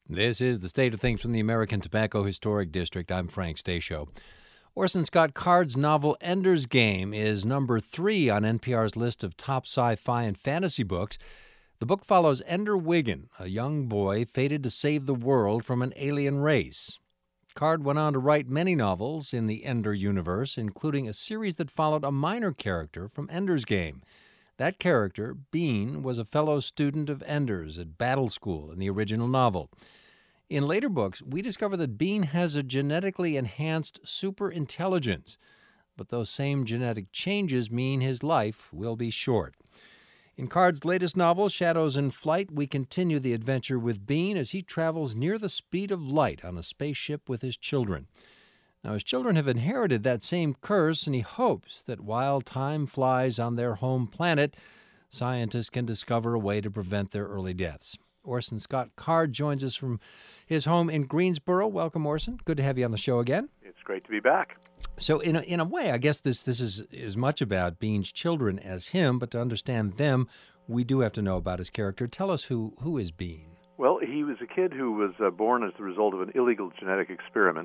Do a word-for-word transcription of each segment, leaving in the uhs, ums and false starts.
This is the State of Things from the American Tobacco Historic District. I'm Frank Stasio. Orson Scott Card's novel Ender's Game is number three on N P R's list of top sci-fi and fantasy books. The book follows Ender Wiggin, a young boy fated to save the world from an alien race. Card went on to write many novels in the Ender universe, including a series that followed a minor character from Ender's Game. That character, Bean, was a fellow student of Ender's at Battle School in the original novel. In later books, we discover that Bean has a genetically enhanced superintelligence, but those same genetic changes mean his life will be short. In Card's latest novel, Shadows in Flight, we continue the adventure with Bean as he travels near the speed of light on a spaceship with his children. Now, his children have inherited that same curse, and he hopes that while time flies on their home planet, scientists can discover a way to prevent their early deaths. Orson Scott Card joins us from his home in Greensboro. Welcome, Orson. Good to have you on the show again. It's great to be back. So in a, in a way, I guess this this is as much about Bean's children as him, but to understand them, we do have to know about his character. Tell us who, who is Bean? Well, he was a kid who was uh, born as the result of an illegal genetic experiment.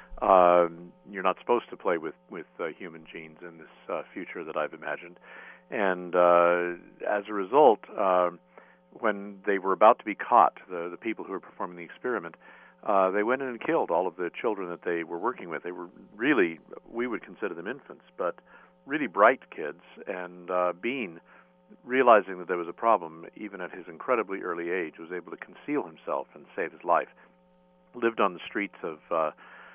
Um, you're not supposed to play with, with uh, human genes in this uh, future that I've imagined. And uh, as a result, uh, when they were about to be caught, the, the people who were performing the experiment, uh, they went in and killed all of the children that they were working with. They were really, we would consider them infants, but really bright kids. And uh, Bean, realizing that there was a problem, even at his incredibly early age, was able to conceal himself and save his life. Lived on the streets of uh,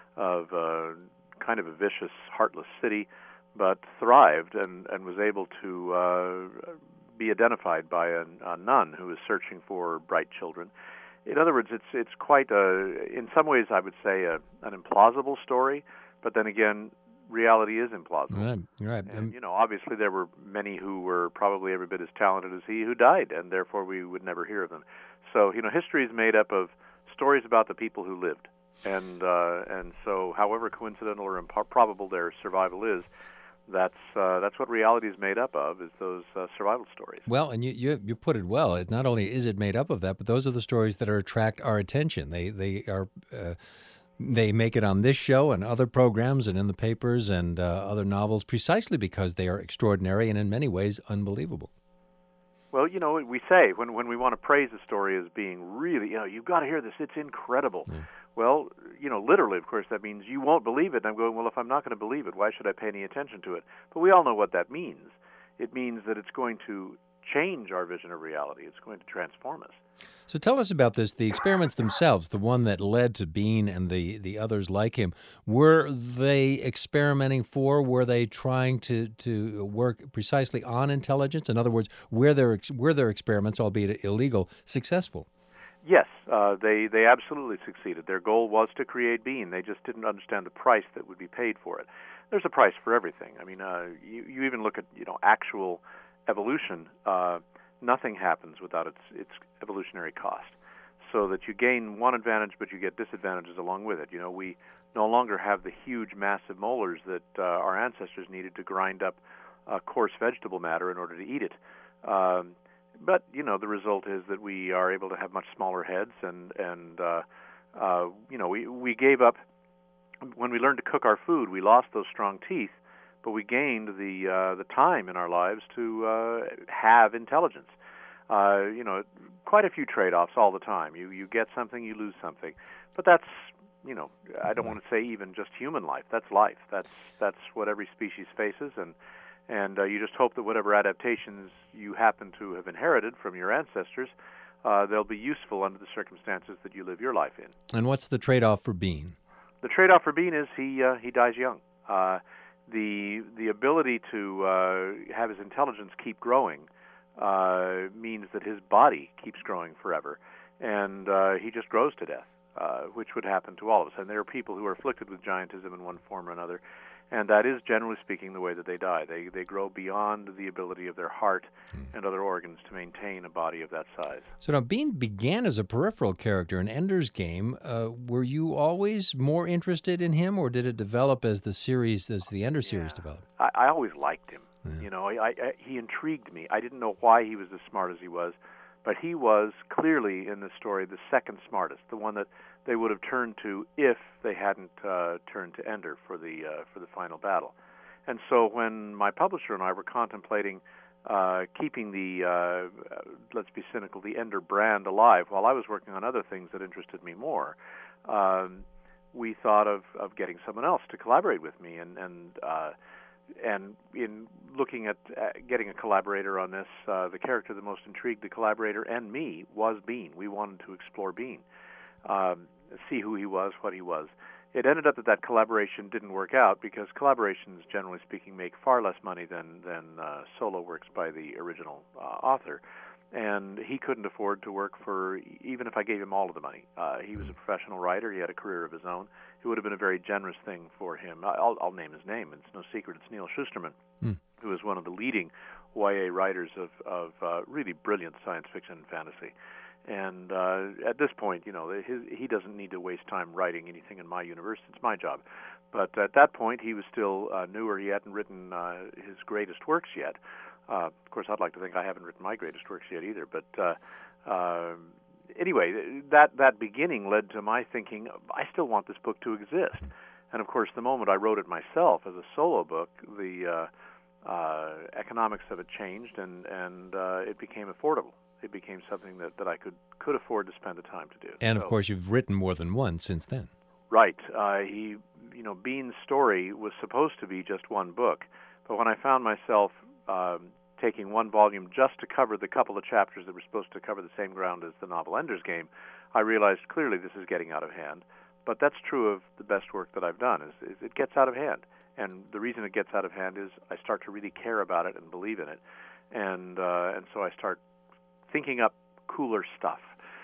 of uh, kind of a vicious, heartless city, but thrived and, and was able to uh, be identified by a, a nun who was searching for bright children. In other words, it's it's quite a, in some ways, I would say, a, an implausible story, but then again, reality is implausible. Right, right. And, Um, you know, obviously there were many who were probably every bit as talented as he who died, and therefore we would never hear of them. So, you know, history is made up of stories about the people who lived. And uh, and so, however coincidental or improbable their survival is, that's uh, that's what reality is made up of, is those uh, survival stories. Well, and you, you you put it well. It not only is it made up of that, but those are the stories that are attract our attention. They they are uh, they make it on this show and other programs and in the papers and uh, other novels precisely because they are extraordinary and in many ways unbelievable. Well, you know, we say when when we want to praise a story as being really, you know, you've got to hear this, it's incredible. Yeah. Well, you know, literally, of course, that means you won't believe it. And I'm going, well, if I'm not going to believe it, why should I pay any attention to it? But we all know what that means. It means that it's going to change our vision of reality. It's going to transform us. So tell us about this, the experiments themselves, the one that led to Bean and the, the others like him. Were they experimenting for, were they trying to, to work precisely on intelligence? In other words, were their, were their experiments, albeit illegal, successful? Yes, uh, they, they absolutely succeeded. Their goal was to create Bean. They just didn't understand the price that would be paid for it. There's a price for everything. I mean, uh, you, you even look at, you know, actual evolution. Uh, nothing happens without its, its evolutionary cost. So that you gain one advantage, but you get disadvantages along with it. You know, we no longer have the huge, massive molars that uh, our ancestors needed to grind up uh, coarse vegetable matter in order to eat it. Um, But, you know, the result is that we are able to have much smaller heads, and, and uh, uh, you know, we, we gave up, when we learned to cook our food, we lost those strong teeth, but we gained the uh, the time in our lives to uh, have intelligence. Uh, you know, quite a few trade-offs all the time. You, you get something, you lose something. But that's, you know, I don't want to say even just human life. That's life. That's, that's what every species faces, and And uh, you just hope that whatever adaptations you happen to have inherited from your ancestors, uh, they'll be useful under the circumstances that you live your life in. And what's the trade-off for Bean? The trade-off for Bean is he uh, he dies young. Uh, the the ability to uh, have his intelligence keep growing uh, means that his body keeps growing forever, and uh, he just grows to death, uh, which would happen to all of us. And there are people who are afflicted with giantism in one form or another. And that is, generally speaking, the way that they die. They they grow beyond the ability of their heart mm. and other organs to maintain a body of that size. So now, Bean began as a peripheral character in Ender's Game. Uh, were you always more interested in him, or did it develop as the series, as the Ender yeah. series developed? I, I always liked him. Yeah. You know, I, I, he intrigued me. I didn't know why he was as smart as he was, But he was clearly in this story the second smartest, the one that they would have turned to if they hadn't uh, turned to Ender for the uh, for the final battle. And so when my publisher and I were contemplating uh, keeping the, uh, let's be cynical, the Ender brand alive while I was working on other things that interested me more, um, we thought of, of getting someone else to collaborate with me. And and, uh, and in looking at uh, getting a collaborator on this, uh, the character that most intrigued the collaborator and me was Bean. We wanted to explore Bean, um, see who he was, what he was. It ended up that that collaboration didn't work out because collaborations, generally speaking, make far less money than than uh, solo works by the original uh, author, and he couldn't afford to work for even if I gave him all of the money. Uh, he was a professional writer; he had a career of his own. It would have been a very generous thing for him. I'll, I'll name his name; it's no secret. It's Neil Shusterman, mm. who is one of the leading Y A writers of of uh, really brilliant science fiction and fantasy. And uh, at this point, you know, his, he doesn't need to waste time writing anything in my universe. It's my job. But at that point, he was still uh, newer. He hadn't written uh, his greatest works yet. Uh, of course, I'd like to think I haven't written my greatest works yet either. But uh, uh, anyway, that that beginning led to my thinking, I still want this book to exist. And of course, the moment I wrote it myself as a solo book, the uh, uh, economics of it changed, and and uh, it became affordable. It became something that, that I could, could afford to spend the time to do. And, so, of course, you've written more than one since then. Right. Uh, he, you know, Bean's story was supposed to be just one book, but when I found myself um, taking one volume just to cover the couple of chapters that were supposed to cover the same ground as the novel Ender's Game, I realized clearly this is getting out of hand. But that's true of the best work that I've done, is, is it gets out of hand. And the reason it gets out of hand is I start to really care about it and believe in it. And, uh, and so I start thinking up cooler stuff,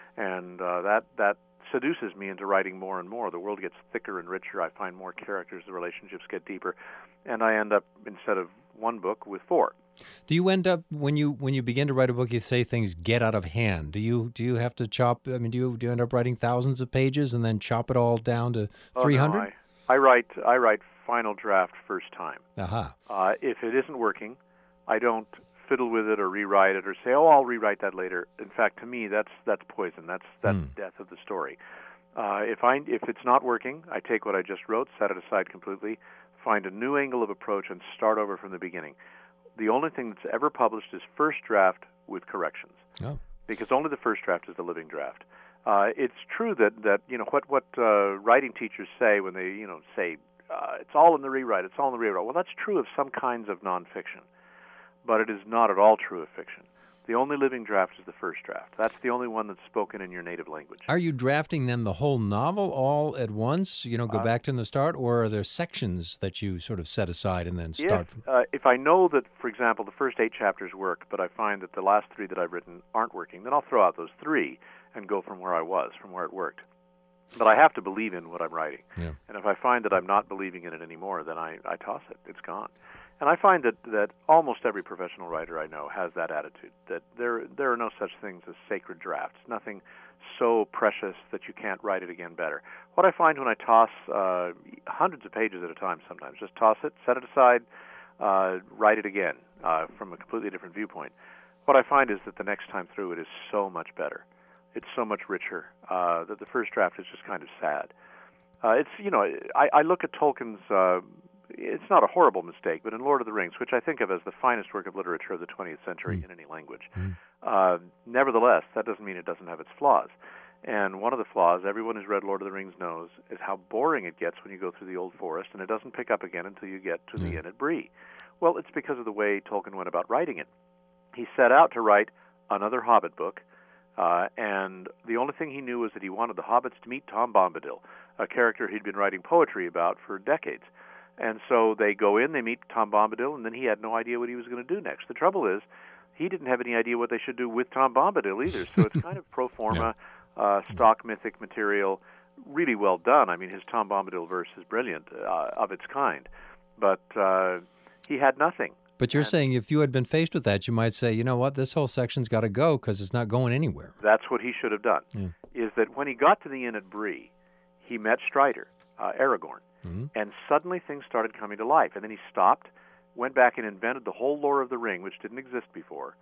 and uh, that that seduces me into writing more and more. The world gets thicker and richer. I find more characters. The relationships get deeper, and I end up, instead of one book, with four. Do you end up when you when you begin to write a book, you say things get out of hand? Do you do you have to chop? I mean, do you do you end up writing thousands of pages and then chop it all down to three hundred? Oh, no, I, I write I write final draft first time. Aha. Uh, if it isn't working, I don't fiddle with it or rewrite it or say, oh, I'll rewrite that later. In fact, to me, that's that's poison. That's that's mm. the death of the story. Uh, if I if it's not working, I take what I just wrote, set it aside completely, find a new angle of approach, and start over from the beginning. The only thing that's ever published is first draft with corrections, oh. because only the first draft is the living draft. Uh, it's true that that you know what what uh, writing teachers say when they you know say uh, it's all in the rewrite, it's all in the rewrite. Well, that's true of some kinds of nonfiction, but it is not at all true of fiction. The only living draft is the first draft. That's the only one that's spoken in your native language. Are you drafting them the whole novel all at once, you know, go uh, back to the start, or are there sections that you sort of set aside and then start if, from? Uh, if I know that, for example, the first eight chapters work, but I find that the last three that I've written aren't working, then I'll throw out those three and go from where I was, from where it worked. But I have to believe in what I'm writing. Yeah. And if I find that I'm not believing in it anymore, then I, I toss it. It's gone. And I find that, that almost every professional writer I know has that attitude, that there there are no such things as sacred drafts, nothing so precious that you can't write it again better. What I find when I toss uh, hundreds of pages at a time sometimes, just toss it, set it aside, uh, write it again uh, from a completely different viewpoint, what I find is that the next time through it is so much better. It's so much richer uh, that the first draft is just kind of sad. Uh, it's, you know, I, I look at Tolkien's... Uh, It's not a horrible mistake, but in Lord of the Rings, which I think of as the finest work of literature of the twentieth century mm. in any language, mm. uh, nevertheless, that doesn't mean it doesn't have its flaws. And one of the flaws, everyone who's read Lord of the Rings knows, is how boring it gets when you go through the Old Forest, and it doesn't pick up again until you get to mm. the Inn at Bree. Well, it's because of the way Tolkien went about writing it. He set out to write another Hobbit book, uh, and the only thing he knew was that he wanted the hobbits to meet Tom Bombadil, a character he'd been writing poetry about for decades. And so they go in, they meet Tom Bombadil, and then he had no idea what he was going to do next. The trouble is, he didn't have any idea what they should do with Tom Bombadil either. So it's kind of pro forma, yeah. uh, stock mythic material, really well done. I mean, his Tom Bombadil verse is brilliant, uh, of its kind. But uh, he had nothing. But you're and saying if you had been faced with that, you might say, you know what, this whole section's got to go because it's not going anywhere. That's what he should have done, yeah. is that when he got to the Inn at Bree, he met Strider, uh, Aragorn. Mm-hmm. And suddenly things started coming to life. And then he stopped, went back and invented the whole lore of the ring, which didn't exist before,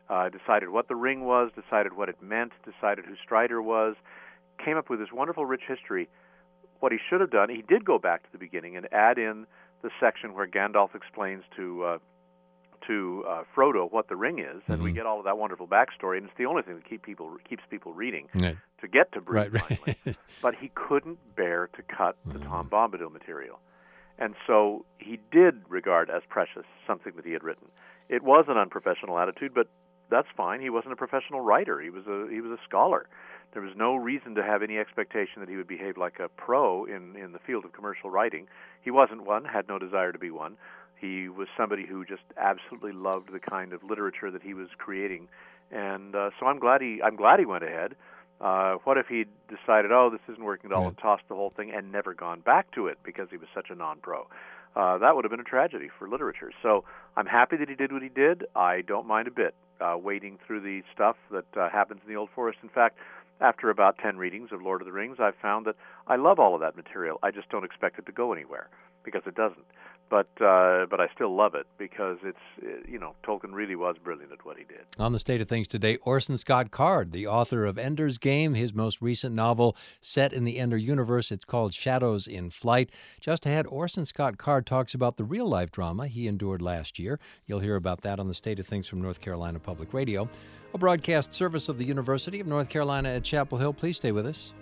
uh, decided what the ring was, decided what it meant, decided who Strider was, came up with this wonderful, rich history. What he should have done, he did go back to the beginning and add in the section where Gandalf explains to uh, to uh, Frodo what the ring is, and mm-hmm. we get all of that wonderful backstory, and it's the only thing that keep people keeps people reading right. to get to Bree right, right. finally. But he couldn't bear to cut the mm-hmm. Tom Bombadil material, and so he did regard as precious something that he had written. It was an unprofessional attitude, but that's fine. He wasn't a professional writer. He was a he was a scholar. There was no reason to have any expectation that he would behave like a pro in, in the field of commercial writing. He wasn't one, had no desire to be one. He was somebody who just absolutely loved the kind of literature that he was creating, and uh, so I'm glad he I'm glad he went ahead. Uh, what if he'd decided, oh, this isn't working at all, yeah. and tossed the whole thing and never gone back to it because he was such a non-pro? Uh, that would have been a tragedy for literature. So I'm happy that he did what he did. I don't mind a bit uh, wading through the stuff that uh, happens in the Old Forest. In fact, after about ten readings of Lord of the Rings, I've found that I love all of that material. I just don't expect it to go anywhere, because it doesn't. But uh, but I still love it, because it's, you know, Tolkien really was brilliant at what he did. On the State of Things today, Orson Scott Card, the author of Ender's Game, his most recent novel set in the Ender universe. It's called Shadows in Flight. Just ahead, Orson Scott Card talks about the real-life drama he endured last year. You'll hear about that on the State of Things from North Carolina Public Radio, a broadcast service of the University of North Carolina at Chapel Hill. Please stay with us.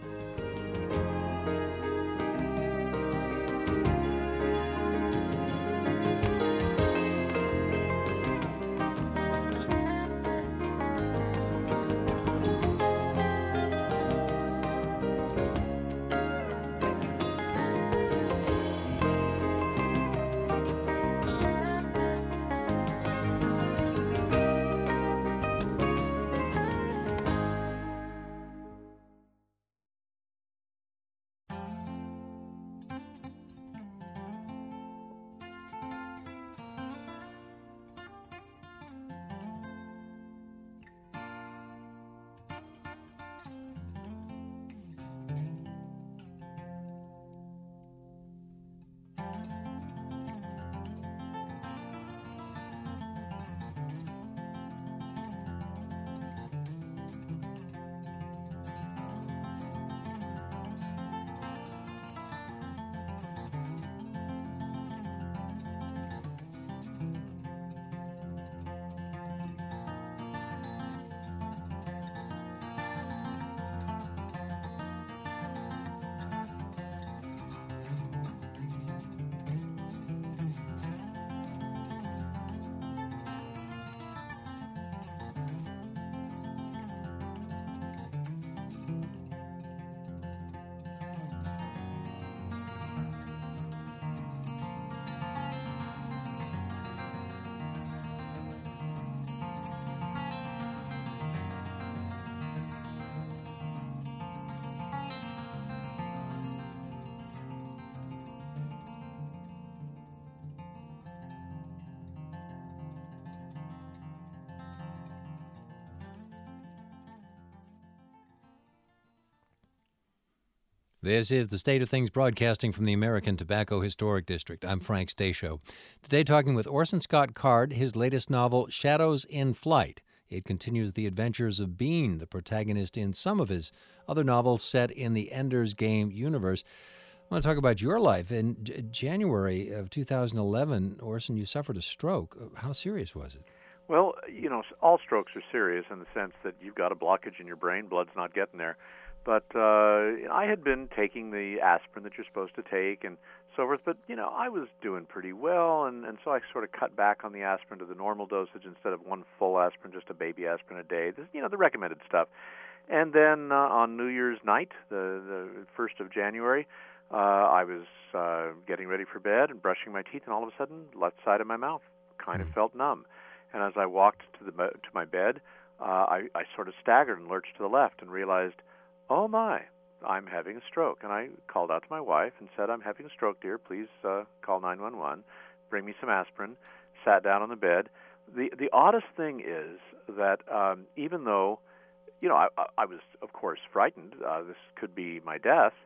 This is the State of Things broadcasting from the American Tobacco Historic District. I'm Frank Stasio. Today talking with Orson Scott Card, his latest novel, Shadows in Flight. It continues the adventures of Bean, the protagonist in some of his other novels set in the Ender's Game universe. I want to talk about your life. In J- January of two thousand eleven, Orson, you suffered a stroke. How serious was it? Well, you know, all strokes are serious in the sense that you've got a blockage in your brain, blood's not getting there. But uh, I had been taking the aspirin that you're supposed to take and so forth, but, you know, I was doing pretty well, and, and so I sort of cut back on the aspirin to the normal dosage instead of one full aspirin, just a baby aspirin a day, this, you know, the recommended stuff. And then uh, on New Year's night, the, the first of January, uh, I was uh, getting ready for bed and brushing my teeth, and all of a sudden, left side of my mouth kind of felt numb. And as I walked to the to my bed, uh, I, I sort of staggered and lurched to the left and realized, oh my, I'm having a stroke. And I called out to my wife and said, I'm having a stroke, dear. Please uh, call nine one one. Bring me some aspirin. Sat down on the bed. The the oddest thing is that um, even though, you know, I, I was, of course, frightened, uh, this could be my death,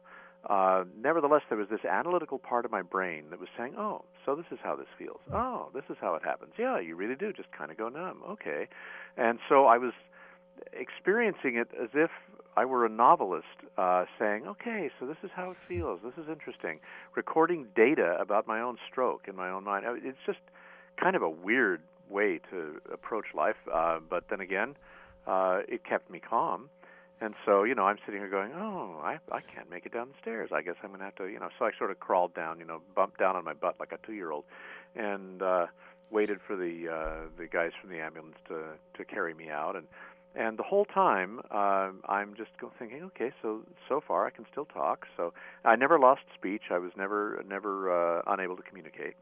uh, nevertheless, there was this analytical part of my brain that was saying, oh, so this is how this feels. Oh, this is how it happens. Yeah, you really do just kind of go numb. Okay. And so I was experiencing it as if I were a novelist uh, saying, okay, so this is how it feels. This is interesting. Recording data about my own stroke in my own mind. It's just kind of a weird way to approach life. Uh, but then again, uh, it kept me calm. And so, you know, I'm sitting here going, oh, I I can't make it down the stairs. I guess I'm going to have to, you know. So I sort of crawled down, you know, bumped down on my butt like a two-year-old, and uh, waited for the uh, the guys from the ambulance to to carry me out. And and the whole time, uh, I'm just go thinking, okay, so so far I can still talk. So I never lost speech. I was never never uh, unable to communicate.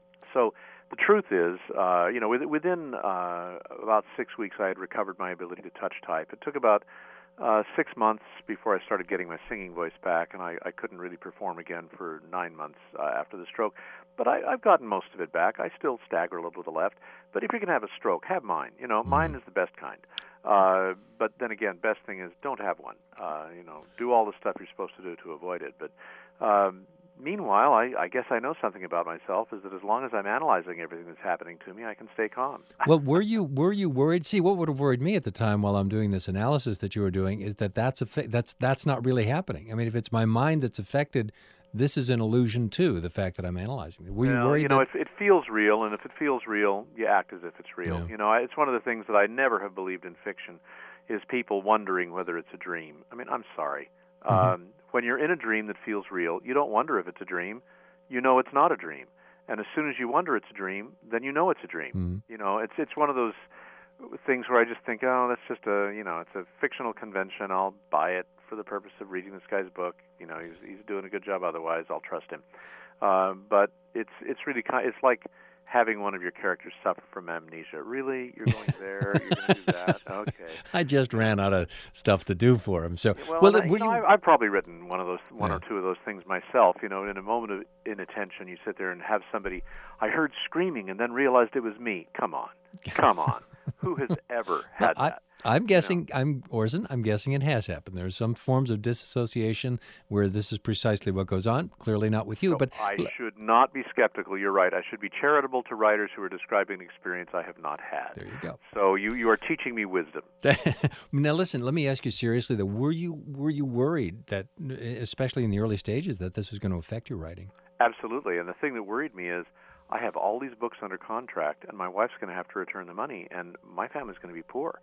So the truth is, uh, you know, within uh, about six weeks, I had recovered my ability to touch type. It took about Uh, six months before I started getting my singing voice back, and I, I couldn't really perform again for nine months uh, after the stroke. But I, I've gotten most of it back. I still stagger a little to the left. But if you can have a stroke, have mine. You know, mine is the best kind. Uh, but then again, best thing is don't have one. Uh, you know, do all the stuff you're supposed to do to avoid it. But um, meanwhile, I, I guess I know something about myself, is that as long as I'm analyzing everything that's happening to me, I can stay calm. Well, were you were you worried? See, what would have worried me at the time while I'm doing this analysis that you were doing is that that's a that's that's not really happening. I mean, if it's my mind that's affected, this is an illusion too. The fact that I'm analyzing it. Were you well, worried? You know, that... it, it feels real, and if it feels real, you act as if it's real. Yeah. You know, it's one of the things that I never have believed in fiction, is people wondering whether it's a dream. I mean, I'm sorry. Mm-hmm. Um, when you're in a dream that feels real, you don't wonder if it's a dream. You know it's not a dream. And as soon as you wonder it's a dream, then you know it's a dream. Mm-hmm. You know, it's it's one of those things where I just think, oh, that's just a, you know, it's a fictional convention. I'll buy it for the purpose of reading this guy's book. You know, he's he's doing a good job otherwise. I'll trust him. Uh, but it's it's really kind. It's like having one of your characters suffer from amnesia. Really? You're going there? You're going to do that? Okay. I just ran out of stuff to do for him. So, well, well I, you you... know, I, I've probably written one of those, one yeah. or two of those things myself. You know, in a moment of inattention, you sit there and have somebody. I heard screaming and then realized it was me. Come on, come on. Who has ever had well, I, that? I'm guessing, you know? I'm Orson, I'm guessing it has happened. There's some forms of disassociation where this is precisely what goes on. Clearly not with you, so but I should not be skeptical. You're right. I should be charitable to writers who are describing an experience I have not had. There you go. So you, you are teaching me wisdom. Now, listen. Let me ask you seriously. Though, were you were you worried that, especially in the early stages, that this was going to affect your writing? Absolutely. And the thing that worried me is, I have all these books under contract, and my wife's going to have to return the money, and my family's going to be poor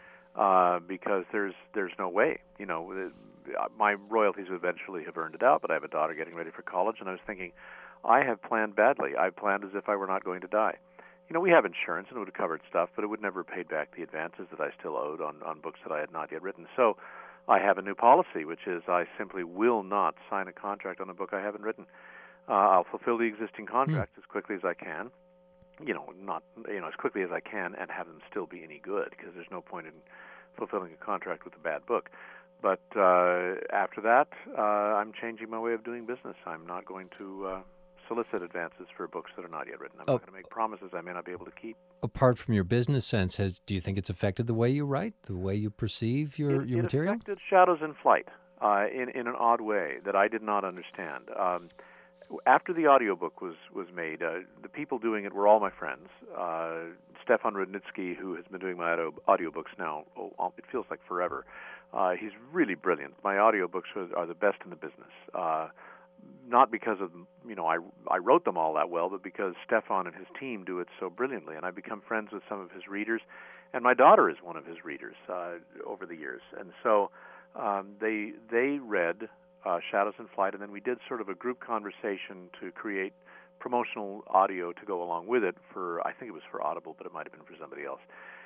uh, because there's there's no way. You know, my royalties eventually have earned it out, but I have a daughter getting ready for college, and I was thinking, I have planned badly. I planned as if I were not going to die. You know, we have insurance, and it would have covered stuff, but it would never have paid back the advances that I still owed on, on books that I had not yet written. So I have a new policy, which is I simply will not sign a contract on a book I haven't written. Uh, I'll fulfill the existing contract mm. as quickly as I can, you know, not you know as quickly as I can, and have them still be any good, because there's no point in fulfilling a contract with a bad book. But uh, after that, uh, I'm changing my way of doing business. I'm not going to uh, solicit advances for books that are not yet written. I'm oh. not going to make promises I may not be able to keep. Apart from your business sense, has do you think it's affected the way you write, the way you perceive your, it, your it material? It affected Shadows in Flight uh, in, in an odd way that I did not understand. Um, After the audiobook was, was made, uh, the people doing it were all my friends. Uh, Stefan Rudnitsky, who has been doing my audio, audiobooks now, oh, it feels like forever. Uh, he's really brilliant. My audiobooks are, are the best in the business. Uh, not because of, you know, I, I wrote them all that well, but because Stefan and his team do it so brilliantly. And I've become friends with some of his readers, and my daughter is one of his readers uh, over the years. And so um, they they read Uh, Shadows in Flight, and then we did sort of a group conversation to create promotional audio to go along with it for, I think it was for Audible, but it might have been for somebody else.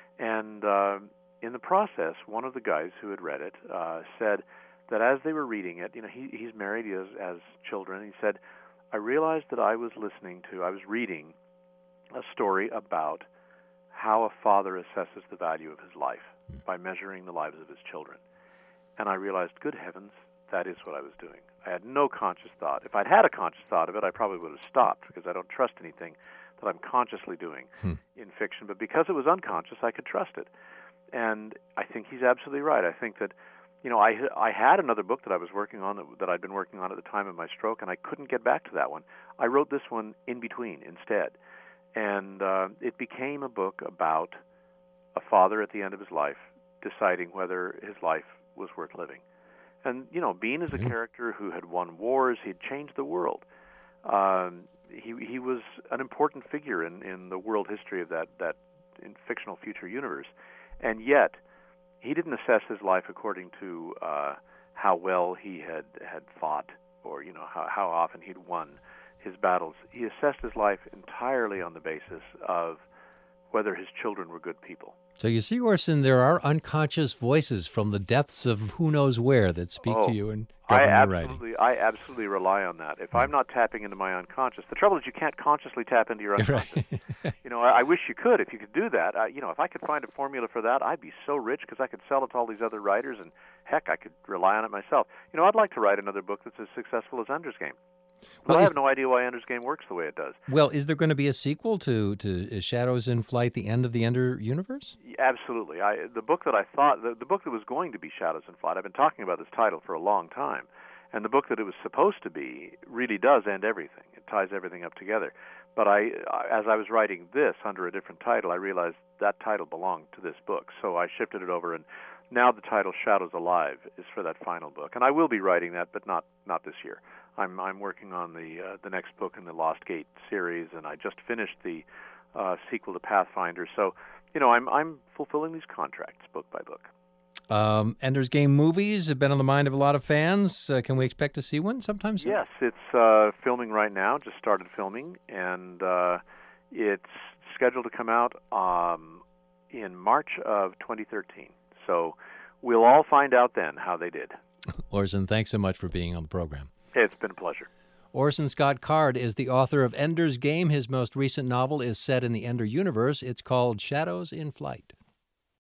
And uh, in the process, one of the guys who had read it uh, said that as they were reading it, you know, he, he's married, he has, has children, he said, I realized that I was listening to, I was reading a story about how a father assesses the value of his life by measuring the lives of his children. And I realized, good heavens, that is what I was doing. I had no conscious thought. If I'd had a conscious thought of it, I probably would have stopped, because I don't trust anything that I'm consciously doing hmm. in fiction. But because it was unconscious, I could trust it. And I think he's absolutely right. I think that, you know, I I had another book that I was working on that, that I'd been working on at the time of my stroke, and I couldn't get back to that one. I wrote this one in between instead, and uh, it became a book about a father at the end of his life deciding whether his life was worth living. And, you know, Bean is a mm-hmm. character who had won wars. He had changed the world. Um, he he was an important figure in, in the world history of that, that in fictional future universe. And yet, he didn't assess his life according to uh, how well he had, had fought or, you know, how, how often he'd won his battles. He assessed his life entirely on the basis of whether his children were good people. So you see, Orson, there are unconscious voices from the depths of who knows where that speak oh, to you in government I absolutely, writing. I absolutely rely on that. If mm. I'm not tapping into my unconscious, the trouble is you can't consciously tap into your unconscious. Right. You know, I, I wish you could. If you could do that, I, you know, if I could find a formula for that, I'd be so rich because I could sell it to all these other writers, and heck, I could rely on it myself. You know, I'd like to write another book that's as successful as Ender's Game. Well, I have no idea why Ender's Game works the way it does. Well, is there going to be a sequel to, to Shadows in Flight, the end of the Ender universe? Absolutely. I, the book that I thought, the, the book that was going to be Shadows in Flight, I've been talking about this title for a long time, and the book that it was supposed to be really does end everything. It ties everything up together. But I, as I was writing this under a different title, I realized that title belonged to this book, so I shifted it over, and now the title Shadows Alive is for that final book. And I will be writing that, but not, not this year. I'm I'm working on the uh, the next book in the Lost Gate series, and I just finished the uh, sequel to Pathfinder. So, you know, I'm I'm fulfilling these contracts book by book. Um, Ender's Game movies have been on the mind of a lot of fans. Uh, can we expect to see one sometime soon? Yes, it's uh, filming right now. Just started filming, and uh, it's scheduled to come out um, in March of twenty thirteen. So we'll all find out then how they did. Orson, thanks so much for being on the program. It's been a pleasure. Orson Scott Card is the author of Ender's Game. His most recent novel is set in the Ender universe. It's called Shadows in Flight.